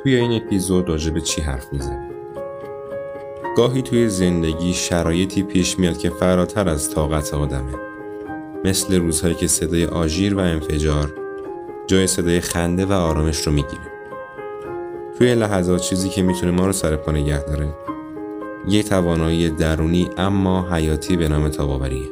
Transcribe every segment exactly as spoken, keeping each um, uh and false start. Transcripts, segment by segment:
توی این اپیزود راجع به چی حرف میزنیم؟ گاهی توی زندگی شرایطی پیش میاد که فراتر از طاقت آدمه، مثل روزهایی که صدای آژیر و انفجار جای صدای خنده و آرامش رو میگیره. توی لحظات چیزی که میتونه ما رو سر پا نگه داره یه توانایی درونی اما حیاتی به نام تاب‌آوریه.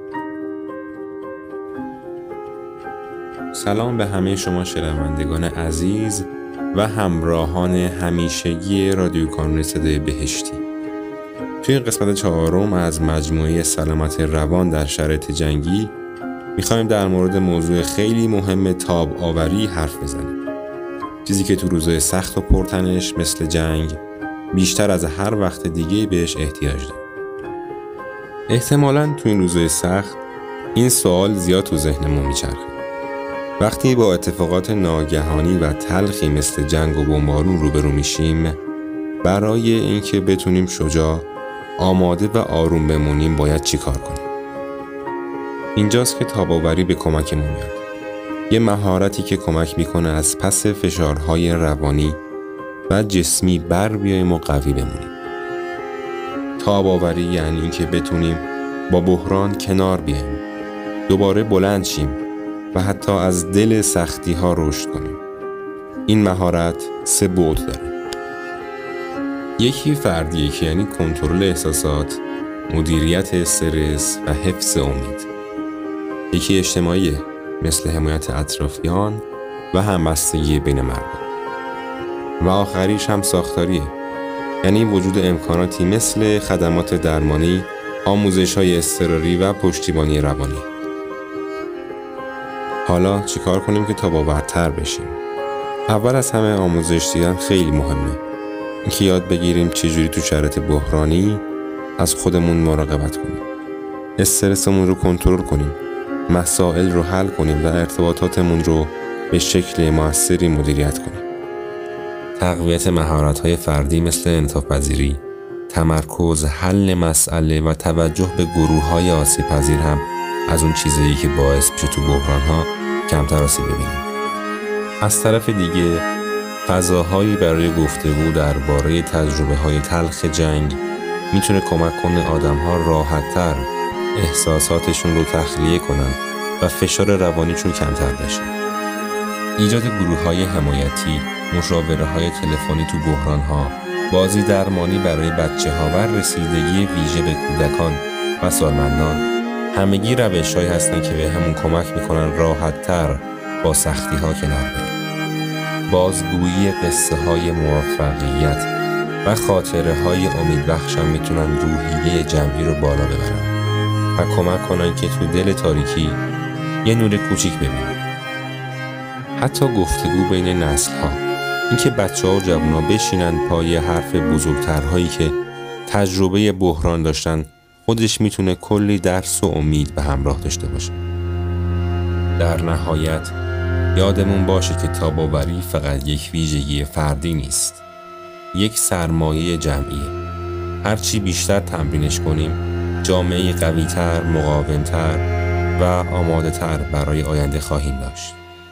سلام به همه شما شنوندگان عزیز و همراهان همیشگی رادیو کانون صدای بهشتی. توی این قسمت چهارم از مجموعه سلامت روان در شرایط جنگی میخوایم در مورد موضوع خیلی مهم تاب‌آوری حرف بزنیم. چیزی که تو روزهای سخت و پرتنش مثل جنگ بیشتر از هر وقت دیگه بهش احتیاج داریم. احتمالاً تو این روزهای سخت این سوال زیاد تو ذهنمون میچرخه. وقتی با اتفاقات ناگهانی و تلخی مثل جنگ و بمبارون روبرو میشیم، برای اینکه بتونیم شجاع، آماده و آروم بمونیم باید چی کار کنیم؟ اینجاست که تاب‌آوری به کمکمون میاد. یه مهارتی که کمک میکنه از پس فشارهای روانی و جسمی بر بیاییم و قوی بمونیم. تاب‌آوری یعنی اینکه بتونیم با بحران کنار بیاییم، دوباره بلند شیم و حتی از دل سختی ها رشد کنیم. این مهارت سه بعد داره. یکی فردیه که یعنی کنترل احساسات، مدیریت استرس و حفظ امید. یکی اجتماعیه مثل حمایت اطرافیان و همبستگی بین مردم. و آخریش هم ساختاریه، یعنی وجود امکاناتی مثل خدمات درمانی، آموزش‌های اضطراری و پشتیبانی روانی. حالا چیکار کنیم که تاب‌آورتر بشیم؟ اول از همه آموزش دیدن خیلی مهمه. اینکه یاد بگیریم چجوری تو شرایط بحرانی از خودمون مراقبت کنیم، استرسمون رو کنترل کنیم، مسائل رو حل کنیم و ارتباطاتمون رو به شکل موثری مدیریت کنیم. تقویت مهارت‌های فردی مثل انعطاف‌پذیری، تمرکز، حل مسئله و توجه به گروه‌های آسیب‌پذیر هم از اون چیزایی که باعث میشه تو بحران‌ها کمتر آسیب ببینیم. از طرف دیگه فضاهایی برای گفتگو درباره تجربه‌های تلخ جنگ میتونه کمک کنه آدم‌ها راحت‌تر احساساتشون رو تخلیه کنن و فشار روانیشون کمتر بشه. ایجاد گروه‌های حمایتی، مشاوره‌های تلفنی تو بحران‌ها، بازی درمانی برای بچه‌ها و رسیدگی ویژه به کودکان و سالمندان همگی روش‌هایی هستن که به همون کمک میکنن راحت‌تر با سختی‌ها کنار بریم. بازگویی قصه‌های موفقیت و خاطره‌های امیدبخش هم میتونن روحیه جمعی رو بالا ببرن و کمک کنن که تو دل تاریکی یه نور کوچیک ببینیم. حتی گفتگو بین نسل‌ها، اینکه بچه‌ها و جوان‌ها بشینن پای حرف بزرگترهایی که تجربه بحران داشتن، خودش میتونه کلی درس و امید به همراه داشته باشه. در نهایت یادمون باشه که تاب‌آوری فقط یک ویژگی فردی نیست، یک سرمایه جمعیه. هرچی بیشتر تمرینش کنیم، جامعه قوی‌تر، مقاوم‌تر و آماده‌تر برای آینده خواهیم داشت.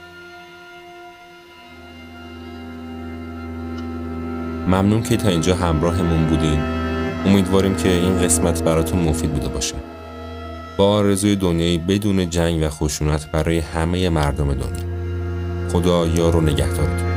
ممنون که تا اینجا همراهمون بودین. امیدواریم که این قسمت براتون مفید بوده باشه. با آرزوی دنیایی بدون جنگ و خشونت برای همه مردم دنیا. خدا یار و نگهدارتون.